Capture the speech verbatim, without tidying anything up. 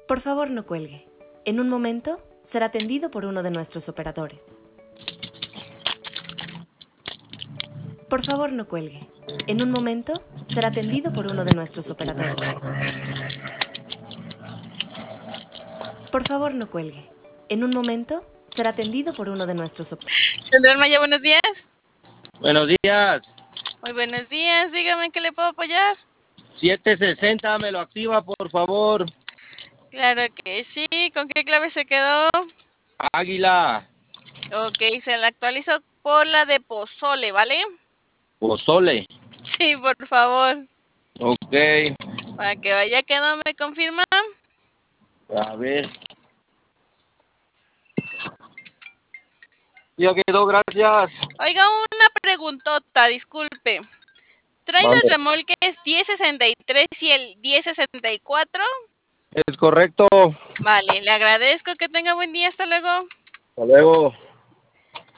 Por favor, no cuelgue. En un momento será atendido por uno de nuestros operadores. Por favor, no cuelgue. En un momento será atendido por uno de nuestros operadores. Por favor, no cuelgue. En un momento será atendido por uno de nuestros operadores. Sandra Maya, buenos días. Buenos días. Muy buenos días. Dígame en qué le puedo apoyar. setecientos sesenta, me lo activa, por favor. Claro que sí. ¿Con qué clave se quedó? Águila. Ok, se la actualizo por la de pozole, ¿vale? Pozole. Sí, por favor. Ok. Para que vaya quedando, ¿me confirma? A ver. Ya quedó, gracias. Oiga, una preguntota, disculpe. ¿Trae Mande. los remolques diez sesenta y tres y el diez sesenta y cuatro? Es correcto. Vale, le agradezco. Que tenga buen día. Hasta luego. Hasta luego.